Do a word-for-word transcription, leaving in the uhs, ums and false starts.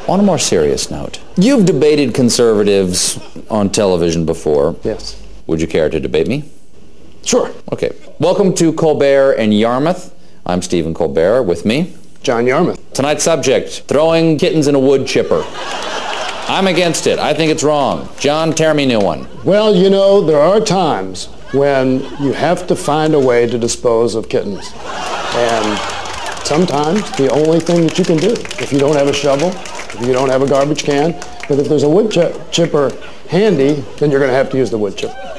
On a more serious note, you've debated conservatives on television before. Yes. Would you care to debate me? Sure. Okay. Welcome to Colbert and Yarmouth. I'm Stephen Colbert. With me, John Yarmouth. Tonight's subject, throwing kittens in a wood chipper. I'm against it. I think it's wrong. John, tear me a new one. Well, you know, there are times when you have to find a way to dispose of kittens. And sometimes the only thing that you can do, if you don't have a shovel, if you don't have a garbage can, but if there's a wood ch- chipper handy, then you're going to have to use the wood chipper.